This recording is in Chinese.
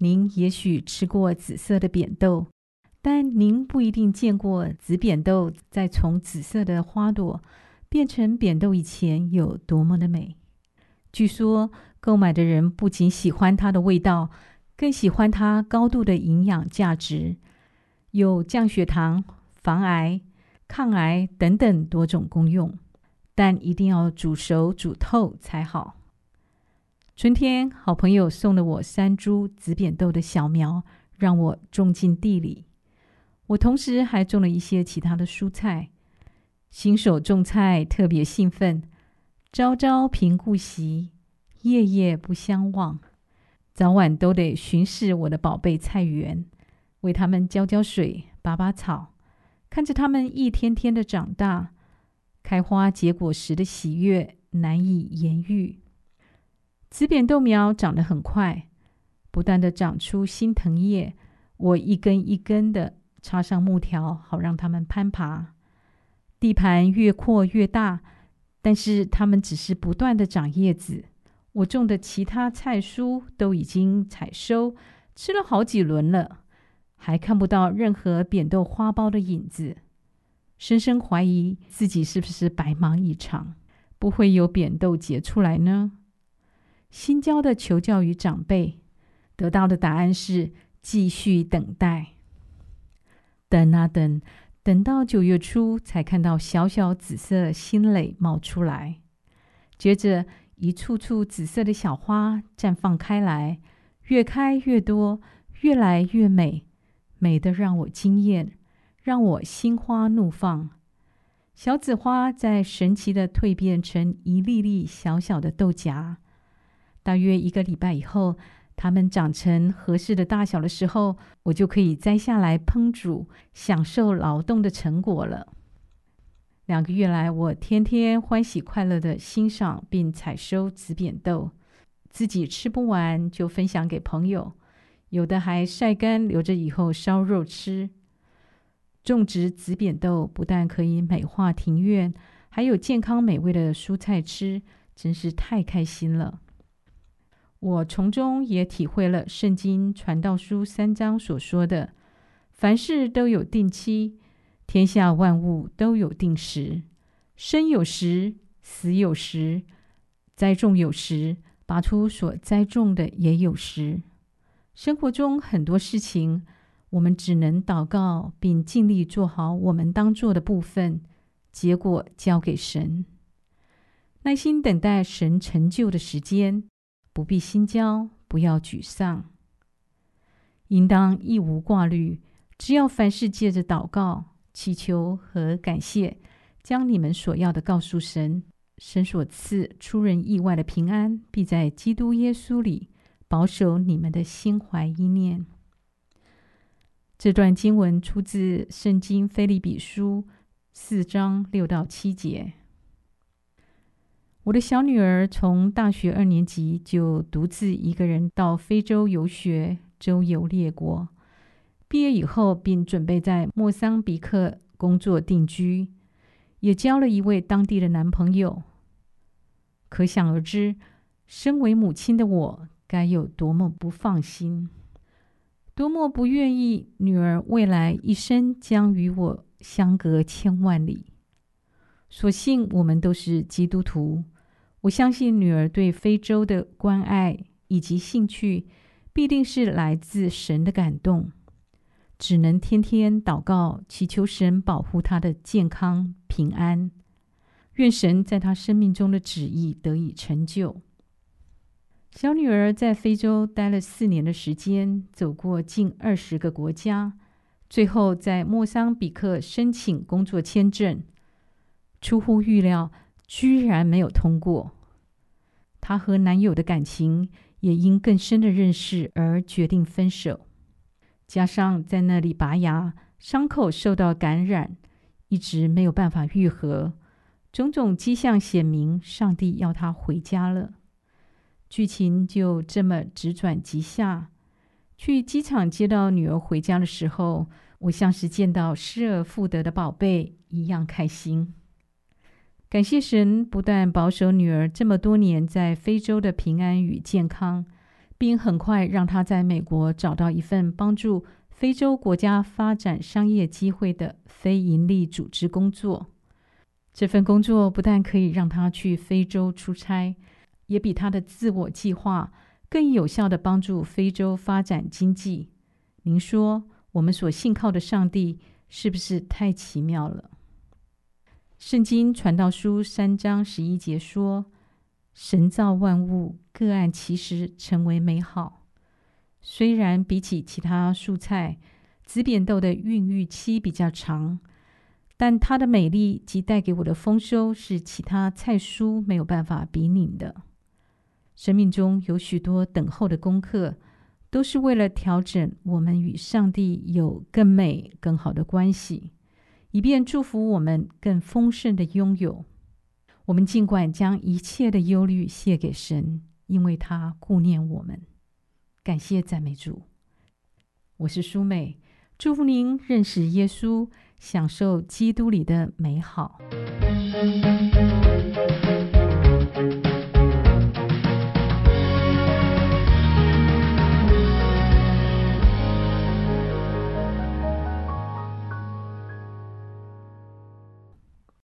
您也许吃过紫色的扁豆，但您不一定见过紫扁豆在从紫色的花朵变成扁豆以前有多么的美。据说购买的人不仅喜欢它的味道，更喜欢它高度的营养价值，有降血糖、防癌、抗癌等等多种功用，但一定要煮熟煮透才好。春天，好朋友送了我3株紫扁豆的小苗，让我种进地里。我同时还种了一些其他的蔬菜。新手种菜特别兴奋，朝朝频顾惜，夜夜不相忘，早晚都得巡视我的宝贝菜园，为它们浇浇水、拔拔草，看着它们一天天的长大，开花结果时的喜悦难以言喻。紫扁豆苗长得很快，不断的长出新藤叶，我一根一根的插上木条，好让它们攀爬。地盘越扩越大，但是它们只是不断的长叶子。我种的其他菜蔬都已经采收，吃了好几轮了，还看不到任何扁豆花苞的影子。深深怀疑自己是不是白忙一场，不会有扁豆结出来呢？心焦的求教于长辈，得到的答案是继续等待。等啊等，等到9月初才看到小小紫色新蕾冒出来，接着一簇簇紫色的小花绽放开来，越开越多，越来越美，美得让我惊艳，让我心花怒放。小紫花在神奇的蜕变成一粒粒小小的豆荚。大约1个礼拜以后，它们长成合适的大小的时候，我就可以摘下来烹煮，享受劳动的成果了。2个月来，我天天欢喜快乐地欣赏并采收紫扁豆，自己吃不完就分享给朋友，有的还晒干留着以后烧肉吃。种植紫扁豆不但可以美化庭院，还有健康美味的蔬菜吃，真是太开心了。我从中也体会了圣经传道书3章所说的，凡事都有定期，天下万物都有定时，生有时，死有时，栽种有时，拔出所栽种的也有时。生活中很多事情，我们只能祷告并尽力做好我们当做的部分，结果交给神，耐心等待神成就的时间，不必心焦，不要沮丧，应当一无挂虑，只要凡事借着祷告、祈求和感谢，将你们所要的告诉神，神所赐出人意外的平安，必在基督耶稣里保守你们的心怀意念。这段经文出自圣经腓立比书4章6到7节。我的小女儿从大学2年级就独自一个人到非洲游学，周游列国。毕业以后并准备在莫桑比克工作定居，也交了一位当地的男朋友。可想而知，身为母亲的我该有多么不放心，多么不愿意女儿未来一生将与我相隔千万里。所幸我们都是基督徒，我相信女儿对非洲的关爱以及兴趣必定是来自神的感动，只能天天祷告，祈求神保护她的健康平安，愿神在她生命中的旨意得以成就。小女儿在非洲待了4年的时间，走过近20个国家，最后在莫桑比克申请工作签证，出乎预料，居然没有通过。她和男友的感情也因更深的认识而决定分手，加上在那里拔牙，伤口受到感染，一直没有办法愈合，种种迹象显明上帝要她回家了。剧情就这么直转急下，去机场接到女儿回家的时候，我像是见到失而复得的宝贝一样开心。感谢神不但保守女儿这么多年在非洲的平安与健康， 并很快让他在美国找到一份帮助非洲国家发展商业机会的非营利组织工作。这份工作不但可以让他去非洲出差，也比他的自我计划更有效地帮助非洲发展经济。您说，我们所信靠的上帝是不是太奇妙了？圣经传道书3章11节说，神造万物各按其时成为美好。虽然比起其他蔬菜，紫扁豆的孕育期比较长，但它的美丽及带给我的丰收是其他菜蔬没有办法比拟的。生命中有许多等候的功课，都是为了调整我们与上帝有更美更好的关系，以便祝福我们更丰盛的拥有。我们尽管将一切的忧虑卸给神，因为他顾念我们。感谢赞美主。我是舒美，祝福您认识耶稣，享受基督里的美好。